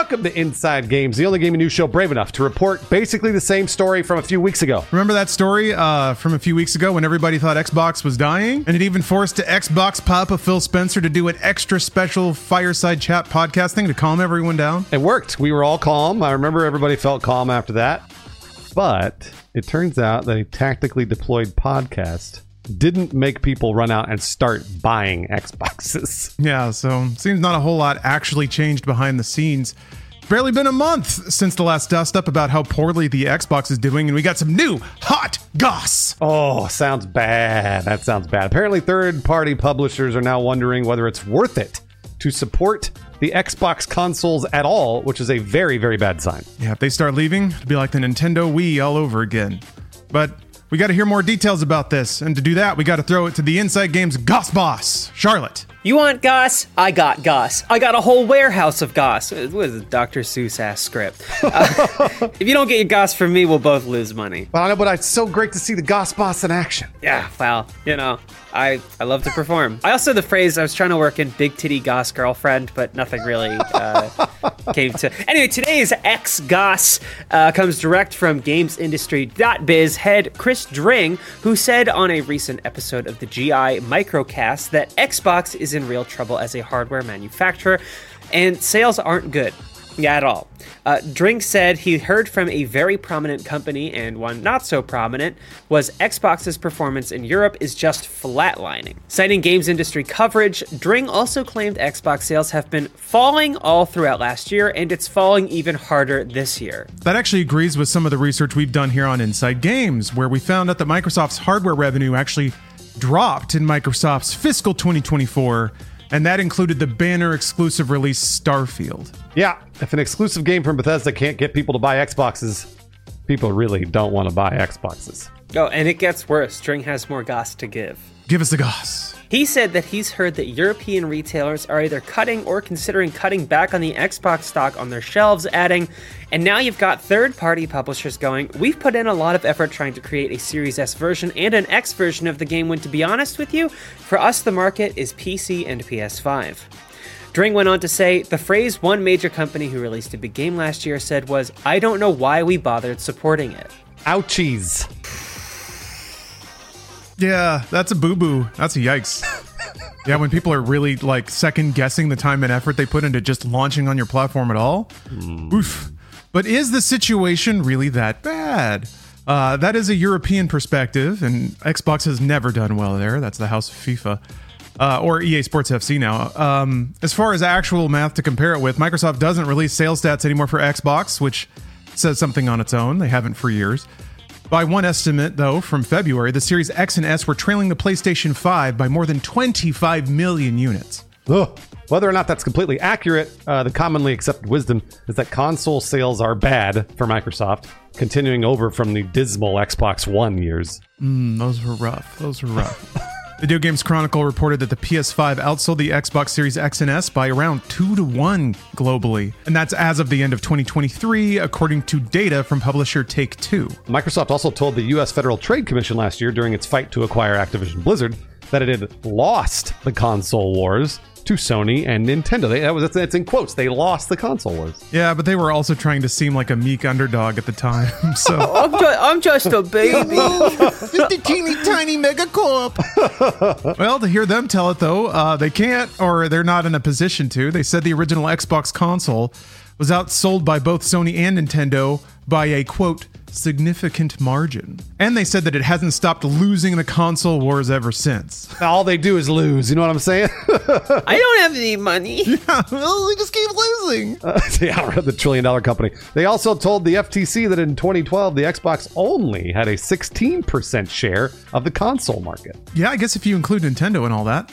Welcome to Inside Games, the only gaming news show brave enough to report basically the same story from a few weeks ago. Remember that story from a few weeks ago when everybody thought Xbox was dying? And it even forced the Xbox Papa Phil Spencer to do an extra special fireside chat podcast thing to calm everyone down? It worked. We were all calm. I remember everybody felt calm after that. But it turns out that a tactically deployed podcast didn't make people run out and start buying Xboxes. Yeah, so seems not a whole lot actually changed behind the scenes. Barely been a month since the last dust up about how poorly the Xbox is doing, and we got some new hot goss. Oh, sounds bad. That sounds bad. Apparently, third-party publishers are now wondering whether it's worth it to support the Xbox consoles at all, which is a very, very bad sign. Yeah, if they start leaving, it'll be like the Nintendo Wii all over again. But we got to hear more details about this, and to do that, we got to throw it to the Inside Games Goss boss, Charlotte. You want goss? I got goss. I got a whole warehouse of goss. What is a Dr. Seuss-ass script? If you don't get your goss from me, we'll both lose money. Well, I know, but it's so great to see the Goss boss in action. Yeah, well, you know, I love to perform. I also the phrase, I was trying to work in big titty goss girlfriend, but nothing really came to. Anyway, today's X-Goss comes direct from GamesIndustry.biz head Chris Dring, who said on a recent episode of the GI Microcast that Xbox is in real trouble as a hardware manufacturer, and sales aren't good. Yeah, at all. Dring said he heard from a very prominent company, and one not so prominent, was Xbox's performance in Europe is just flatlining. Citing games industry coverage, Dring also claimed Xbox sales have been falling all throughout last year, and it's falling even harder this year. That actually agrees with some of the research we've done here on Inside Games, where we found out that Microsoft's hardware revenue actually dropped in Microsoft's fiscal 2024, and that included the banner exclusive release Starfield. Yeah, if an exclusive game from Bethesda can't get people to buy Xboxes, people really don't want to buy Xboxes. Oh, and it gets worse. Dring has more goss to give. Give us the goss. He said that he's heard that European retailers are either cutting or considering cutting back on the Xbox stock on their shelves, adding, and now you've got third-party publishers going, we've put in a lot of effort trying to create a Series S version and an X version of the game when, to be honest with you, for us the market is PC and PS5. Dring went on to say, the phrase one major company who released a big game last year said was, I don't know why we bothered supporting it. Ouchies. Yeah, that's a boo-boo. That's a yikes. Yeah, when people are really like second guessing the time and effort they put into just launching on your platform at all. Oof. But is the situation really that bad? That is a European perspective, and Xbox has never done well there. That's the house of FIFA. Or EA Sports FC now. As far as actual math to compare it with, Microsoft doesn't release sales stats anymore for Xbox, which says something on its own. They haven't for years. By one estimate, though, from February, the Series X and S were trailing the PlayStation 5 by more than 25 million units. Ugh. Whether or not that's completely accurate, the commonly accepted wisdom is that console sales are bad for Microsoft, continuing over from the dismal Xbox One years. Those were rough. Video Games Chronicle reported that the PS5 outsold the Xbox Series X and S by around 2-1 globally. And that's as of the end of 2023, according to data from publisher Take-Two. Microsoft also told the U.S. Federal Trade Commission last year during its fight to acquire Activision Blizzard that it had lost the console wars to Sony and Nintendo. That's in quotes. They lost the console wars. Yeah, but they were also trying to seem like a meek underdog at the time. So I'm just a baby. Just a teeny tiny megacorp. Well, to hear them tell it though, they can't, or they're not in a position to. They said the original Xbox console was outsold by both Sony and Nintendo by a, quote, significant margin. And they said that it hasn't stopped losing the console wars ever since. All they do is lose. You know what I'm saying? I don't have any money. Yeah, well, we just keep losing. Yeah, the $1 trillion company. They also told the FTC that in 2012, the Xbox only had a 16% share of the console market. Yeah, I guess if you include Nintendo and all that.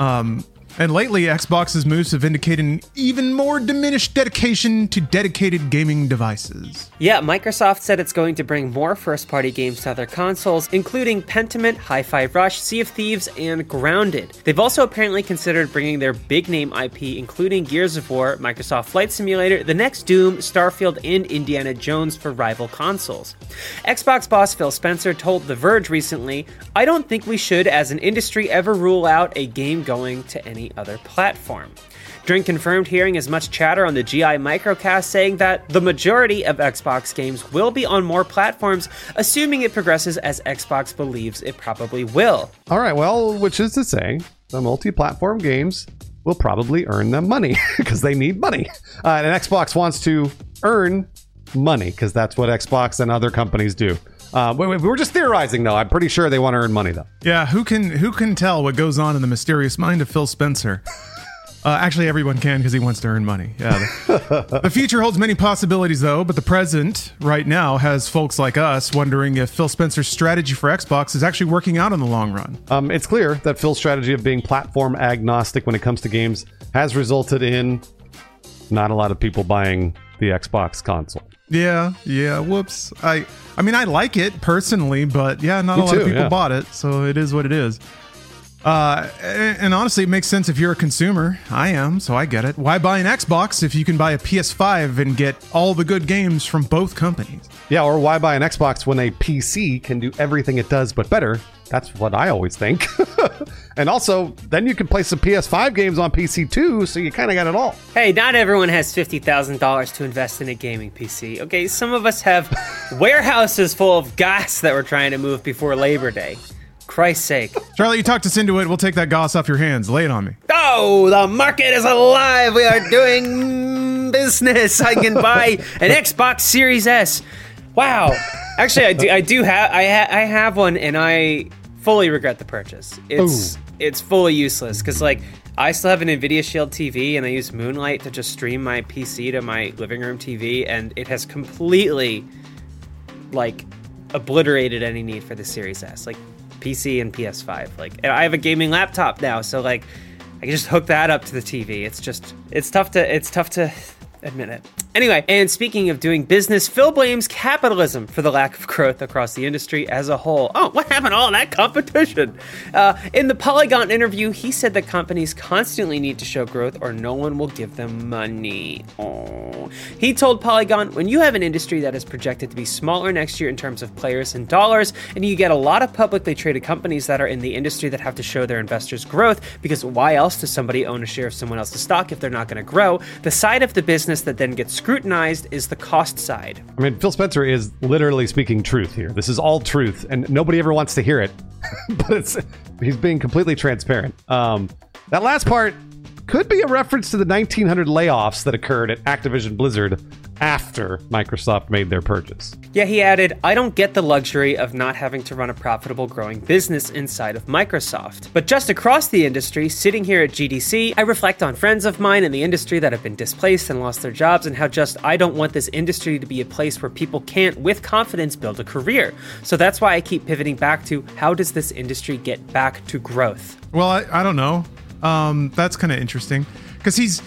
And lately, Xbox's moves have indicated an even more diminished dedication to dedicated gaming devices. Yeah, Microsoft said it's going to bring more first-party games to other consoles, including Pentiment, Hi-Fi Rush, Sea of Thieves, and Grounded. They've also apparently considered bringing their big-name IP, including Gears of War, Microsoft Flight Simulator, the next Doom, Starfield, and Indiana Jones for rival consoles. Xbox boss Phil Spencer told The Verge recently, I don't think we should, as an industry, ever rule out a game going to any other platform. Drink confirmed hearing as much chatter on the GI Microcast saying that the majority of Xbox games will be on more platforms, assuming it progresses as Xbox believes it probably will. All right, well, which is to say, the multi-platform games will probably earn them money because they need money. And Xbox wants to earn money because that's what Xbox and other companies do. We're just theorizing, though. I'm pretty sure they want to earn money, though. Yeah, who can tell what goes on in the mysterious mind of Phil Spencer? Actually, everyone can because he wants to earn money. Yeah. The future holds many possibilities, though, but the present right now has folks like us wondering if Phil Spencer's strategy for Xbox is actually working out in the long run. It's clear that Phil's strategy of being platform agnostic when it comes to games has resulted in not a lot of people buying the Xbox console. Yeah, whoops. I mean, I like it personally, but yeah, not a lot of people bought it, so it is what it is. And honestly, it makes sense if you're a consumer. I am, so I get it. Why buy an Xbox if you can buy a PS5 and get all the good games from both companies? Yeah, or why buy an Xbox when a PC can do everything it does but better? That's what I always think. And also, then you can play some PS5 games on PC too, so you kind of got it all. Hey, not everyone has $50,000 to invest in a gaming PC. Okay, some of us have warehouses full of gas that we're trying to move before Labor Day. Christ's sake. Charlie, you talked us into it. We'll take that goss off your hands. Lay it on me. Oh, the market is alive. We are doing business. I can buy an Xbox Series S. Wow. Actually, I have one, and I fully regret the purchase. It's fully useless because, like, I still have an NVIDIA Shield TV, and I use Moonlight to just stream my PC to my living room TV, and it has completely, like, obliterated any need for the Series S. Like, PC and PS5. Like, and I have a gaming laptop now, so, like, I can just hook that up to the TV. It's tough to admit it. Anyway, and speaking of doing business, Phil blames capitalism for the lack of growth across the industry as a whole. Oh, what happened to all that competition? In the Polygon interview, he said that companies constantly need to show growth or no one will give them money. Oh. He told Polygon, when you have an industry that is projected to be smaller next year in terms of players and dollars, and you get a lot of publicly traded companies that are in the industry that have to show their investors growth, because why else does somebody own a share of someone else's stock if they're not going to grow? The side of the business that then gets scrutinized is the cost side. I mean, Phil Spencer is literally speaking truth here. This is all truth, and nobody ever wants to hear it. But he's being completely transparent. That last part could be a reference to the 1,900 layoffs that occurred at Activision Blizzard after Microsoft made their purchase. Yeah, he added, I don't get the luxury of not having to run a profitable growing business inside of Microsoft. But just across the industry, sitting here at GDC, I reflect on friends of mine in the industry that have been displaced and lost their jobs and how just I don't want this industry to be a place where people can't, with confidence, build a career. So that's why I keep pivoting back to how does this industry get back to growth? Well, I don't know. That's kind of interesting because he's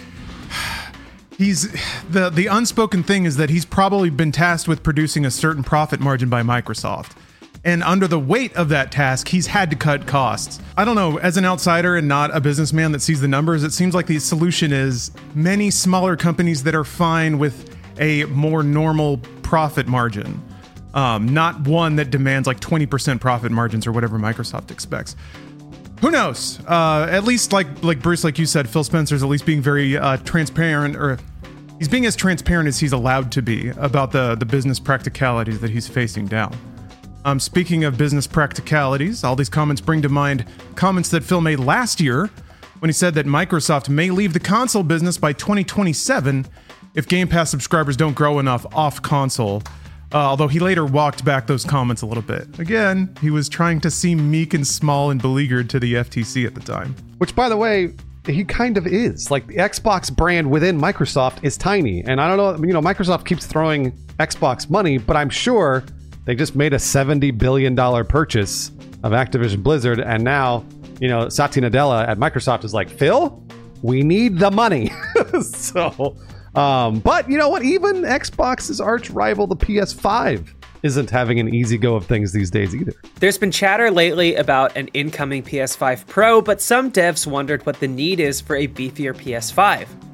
the unspoken thing is that he's probably been tasked with producing a certain profit margin by Microsoft. And under the weight of that task, he's had to cut costs. I don't know, as an outsider and not a businessman that sees the numbers, it seems like the solution is many smaller companies that are fine with a more normal profit margin. Not one that demands like 20% profit margins or whatever Microsoft expects. Who knows? At least, like Bruce, like you said, Phil Spencer's at least being very transparent, or he's being as transparent as he's allowed to be about the business practicalities that he's facing down. Speaking of business practicalities, all these comments bring to mind comments that Phil made last year when he said that Microsoft may leave the console business by 2027 if Game Pass subscribers don't grow enough off console. Although he later walked back those comments a little bit. Again, he was trying to seem meek and small and beleaguered to the FTC at the time. Which, by the way, he kind of is. Like, the Xbox brand within Microsoft is tiny. And I don't know, Microsoft keeps throwing Xbox money, but I'm sure they just made a $70 billion purchase of Activision Blizzard. And now, Satya Nadella at Microsoft is like, Phil, we need the money. So... but you know what? Even Xbox's arch rival, the PS5, isn't having an easy go of things these days either. There's been chatter lately about an incoming PS5 Pro, but some devs wondered what the need is for a beefier PS5.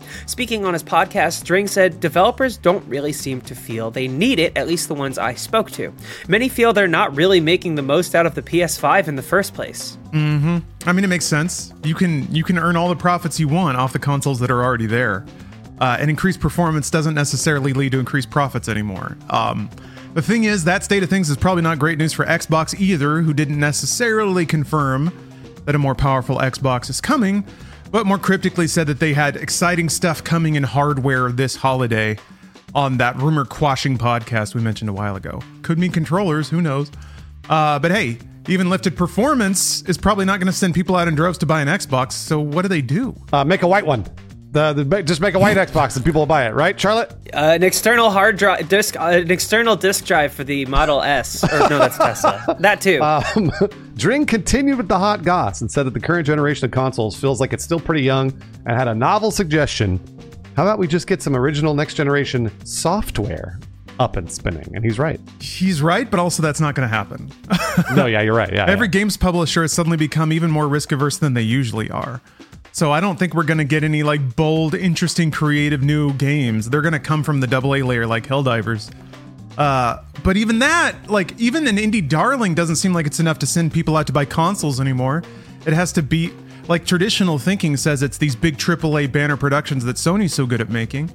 Speaking on his podcast, Dring said developers don't really seem to feel they need it, at least the ones I spoke to. Many feel they're not really making the most out of the PS5 in the first place. I mean, it makes sense. You can earn all the profits you want off the consoles that are already there. And increased performance doesn't necessarily lead to increased profits anymore. The thing is, that state of things is probably not great news for Xbox either, who didn't necessarily confirm that a more powerful Xbox is coming, but more cryptically said that they had exciting stuff coming in hardware this holiday on that rumor quashing podcast we mentioned a while ago. Could mean controllers, who knows? But hey, even lifted performance is probably not going to send people out in droves to buy an Xbox, so what do? Make a white one. Just make a white Xbox and people will buy it, right, Charlotte? An external hard drive disc, an external disk drive for the Model S. Or no, that's Tesla. That too. Dring continued with the hot goss and said that the current generation of consoles feels like it's still pretty young and had a novel suggestion. How about we just get some original next generation software up and spinning? And he's right. He's right, but also that's not going to happen. No, yeah, you're right. Yeah, Every games publisher has suddenly become even more risk averse than they usually are. So I don't think we're going to get any like bold, interesting, creative new games. They're going to come from the AA layer like Helldivers. But even that, like even an indie darling doesn't seem like it's enough to send people out to buy consoles anymore. It has to be like traditional thinking says it's these big AAA banner productions that Sony's so good at making.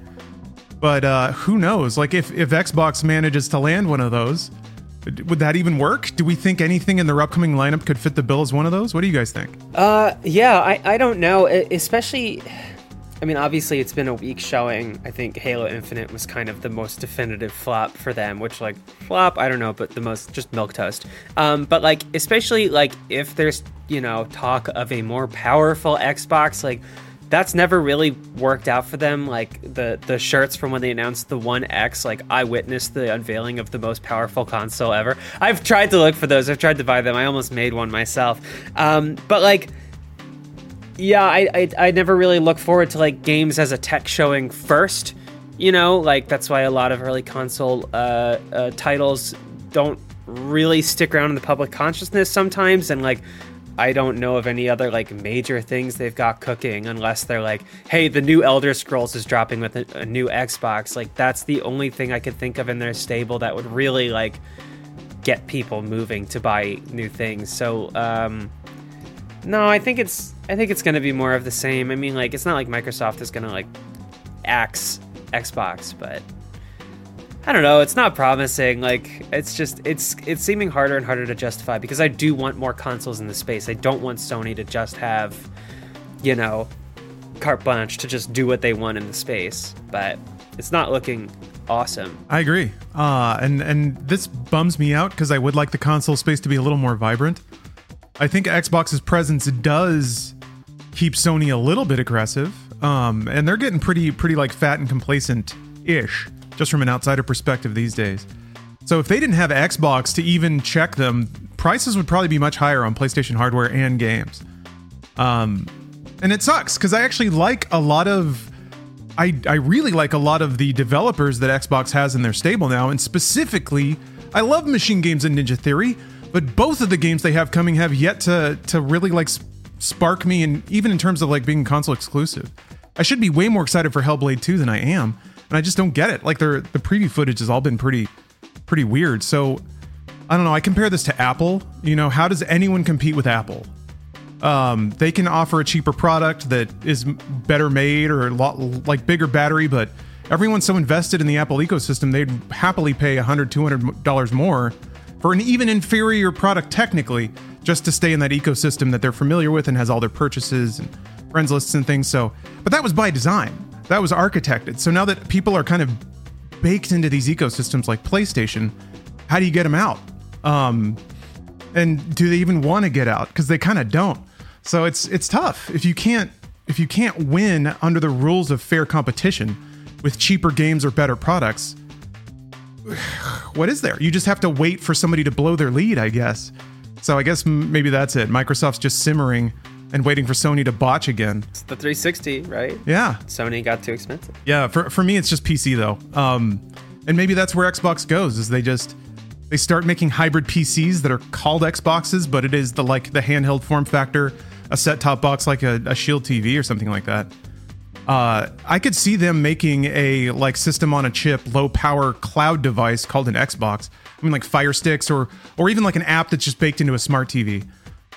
But who knows? Like if Xbox manages to land one of those, would that even work? Do we think anything in their upcoming lineup could fit the bill as one of those? What do you guys think? Yeah, I don't know. Especially, I mean, obviously it's been a week showing. I think Halo Infinite was kind of the most definitive flop for them, which like flop, I don't know, but the most just milquetoast. But like, especially like if there's, talk of a more powerful Xbox, like that's never really worked out for them. Like the shirts from when they announced the One X, like I witnessed the unveiling of the most powerful console ever. I've tried to look for those. I've tried to buy them. I almost made one myself. But like, yeah, I never really look forward to like games as a tech showing first, like that's why a lot of early console titles don't really stick around in the public consciousness sometimes. And like, I don't know of any other like major things they've got cooking unless they're like, hey, the new Elder Scrolls is dropping with a new Xbox. Like that's the only thing I could think of in their stable that would really like get people moving to buy new things. So no, I think it's going to be more of the same. I mean, like it's not like Microsoft is going to like axe Xbox, but I don't know. It's not promising. Like it's just it's seeming harder and harder to justify because I do want more consoles in the space. I don't want Sony to just have, carte blanche to just do what they want in the space. But it's not looking awesome. I agree. And this bums me out because I would like the console space to be a little more vibrant. I think Xbox's presence does keep Sony a little bit aggressive. And they're getting pretty like fat and complacent-ish. Just from an outsider perspective these days. So if they didn't have Xbox to even check them, prices would probably be much higher on PlayStation hardware and games. And it sucks because I actually like a lot of... I really like a lot of the developers that Xbox has in their stable now, and specifically, I love Machine Games and Ninja Theory, but both of the games they have coming have yet to really like spark me, and even in terms of like being console exclusive. I should be way more excited for Hellblade 2 than I am. And I just don't get it. Like the preview footage has all been pretty weird. So I don't know. I compare this to Apple. How does anyone compete with Apple? They can offer a cheaper product that is better made or like bigger battery, but everyone's so invested in the Apple ecosystem, they'd happily pay $100, $200 more for an even inferior product technically, just to stay in that ecosystem that they're familiar with and has all their purchases and friends lists and things. So, but that was by design. That was architected. So now that people are kind of baked into these ecosystems like PlayStation, how do you get them out? And do they even want to get out? Because they kind of don't. So it's tough. If you can't win under the rules of fair competition with cheaper games or better products, what is there? You just have to wait for somebody to blow their lead, I guess. So I guess maybe that's it. Microsoft's just simmering and waiting for Sony to botch again. It's the 360, right? Yeah. Sony got too expensive. Yeah, for me, it's just PC, though. And maybe that's where Xbox goes, is they start making hybrid PCs that are called Xboxes, but it is the handheld form factor, a set-top box like a Shield TV or something like that. I could see them making a like system on a chip, low power cloud device called an Xbox. I mean, like Fire Sticks or even like an app that's just baked into a smart TV.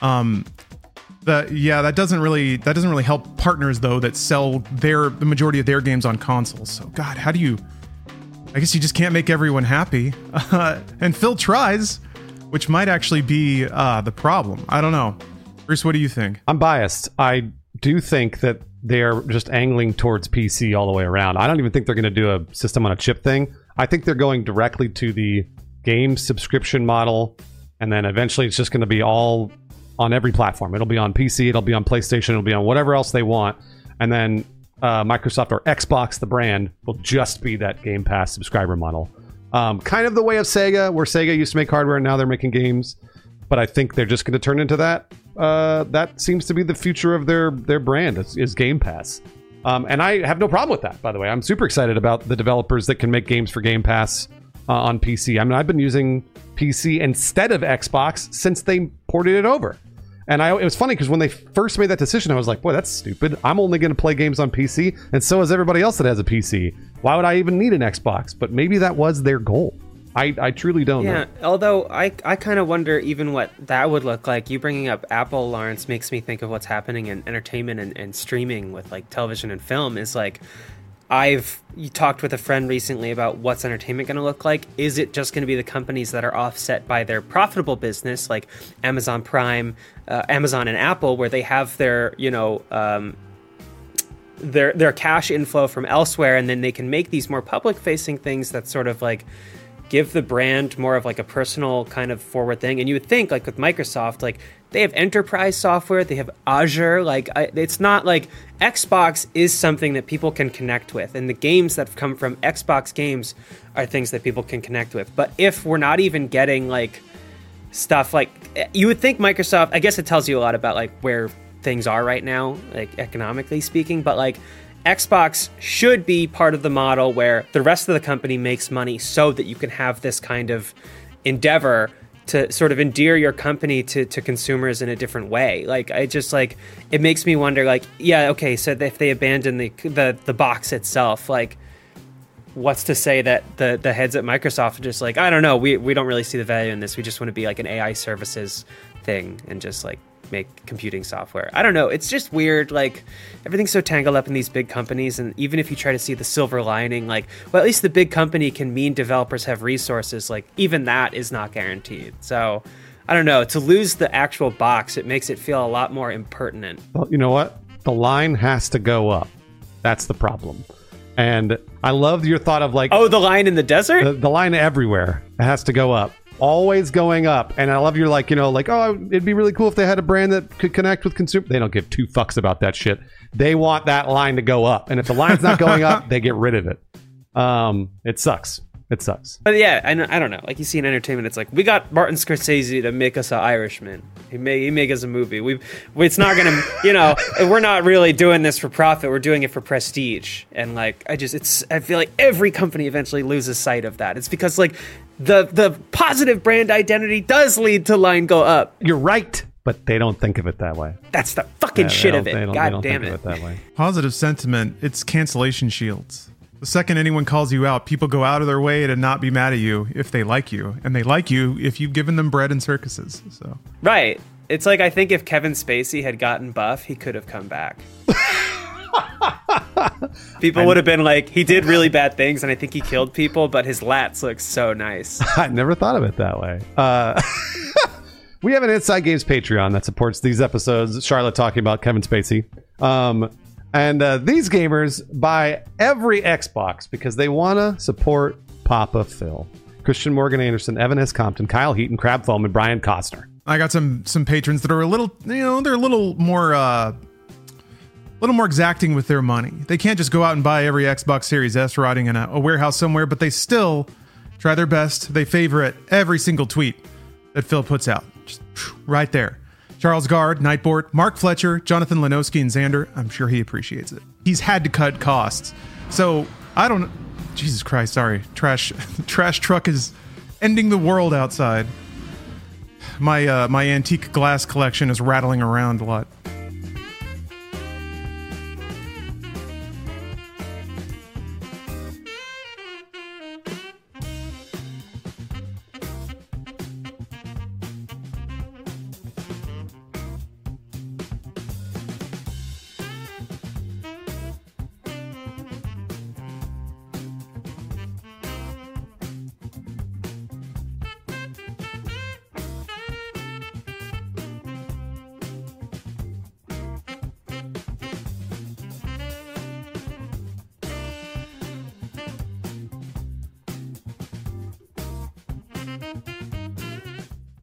That doesn't really help partners though that sell the majority of their games on consoles. So God, how do you? I guess you just can't make everyone happy. And Phil tries, which might actually be the problem. I don't know. Bruce, what do you think? I'm biased. I do think that they're just angling towards PC all the way around. I don't even think they're going to do a system on a chip thing. I think they're going directly to the game subscription model, and then eventually it's just going to be all on every platform. It'll be on PC, it'll be on PlayStation, it'll be on whatever else they want, and then Microsoft or Xbox, the brand, will just be that Game Pass subscriber model. Kind of the way of Sega, where Sega used to make hardware and now they're making games. But I think they're just going to turn into that. That seems to be the future of their brand is Game Pass. And I have no problem with that, by the way. I'm super excited about the developers that can make games for Game Pass on PC. I mean, I've been using PC instead of Xbox since they ported it over. And it was funny because when they first made that decision, I was like, boy, that's stupid. I'm only going to play games on PC, and so is everybody else that has a PC. Why would I even need an Xbox? But maybe that was their goal. I truly don't know. Yeah, although I kind of wonder even what that would look like. You bringing up Apple, Lawrence, makes me think of what's happening in entertainment and streaming with like television and film. Is like, you talked with a friend recently about what's entertainment going to look like. Is it just going to be the companies that are offset by their profitable business, like Amazon Prime, Amazon and Apple, where they have their, their cash inflow from elsewhere, and then they can make these more public-facing things that sort of like give the brand more of like a personal kind of forward thing. And you would think like with Microsoft, like they have enterprise software, they have Azure, like it's not like Xbox is something that people can connect with. And the games that come from Xbox games are things that people can connect with. But if we're not even getting like stuff like, you would think Microsoft, I guess it tells you a lot about like where things are right now, like economically speaking, but like Xbox should be part of the model where the rest of the company makes money so that you can have this kind of endeavor to sort of endear your company to consumers in a different way. Like, I just like, it makes me wonder like, yeah, okay, so if they abandon the box itself, like what's to say that the heads at Microsoft are just like, I don't know, we don't really see the value in this. We just want to be like an AI services thing and just like make computing software. I don't know. It's just weird. Like everything's so tangled up in these big companies. And even if you try to see the silver lining, like, well, at least the big company can mean developers have resources. Like even that is not guaranteed. So I don't know. To lose the actual box, it makes it feel a lot more impertinent. Well, you know what? The line has to go up. That's the problem. And I love your thought of like, oh, the line in the desert? The line everywhere. It has to go up. Always going up. And I love your like, like, oh, it'd be really cool if they had a brand that could connect with consumers. They don't give two fucks about that shit. They want that line to go up. And if the line's not going up, they get rid of it. It sucks. It sucks. But yeah, I don't know. Like you see in entertainment, it's like, we got Martin Scorsese to make us an Irishman. He make us a movie. It's not gonna, we're not really doing this for profit. We're doing it for prestige. And like, I feel like every company eventually loses sight of that. It's because like the positive brand identity does lead to line go up. You're right, but they don't think of it that way. That's the fucking shit of it. God damn it. That way. Positive sentiment. It's cancellation shields. The second anyone calls you out, people go out of their way to not be mad at you if they like you. And they like you if you've given them bread and circuses. So right. It's like, I think if Kevin Spacey had gotten buff, he could have come back. People would have been like, he did really bad things, and I think he killed people, but his lats look so nice. I never thought of it that way. We have an Inside Games Patreon that supports these episodes. Charlotte talking about Kevin Spacey. And these gamers buy every Xbox because they want to support Papa Phil. Christian Morgan Anderson, Evan S. Compton, Kyle Heaton, Crab Foam, and Brian Costner. I got some patrons that are a little, they're a little more exacting with their money. They can't just go out and buy every Xbox Series S rotting in a warehouse somewhere, but they still try their best. They favorite every single tweet that Phil puts out. Just right there. Charles Gard, Nightboard, Mark Fletcher, Jonathan Lenowski, and Xander. I'm sure he appreciates it. He's had to cut costs. So, I don't... Jesus Christ, sorry. Trash truck is ending the world outside. My antique glass collection is rattling around a lot.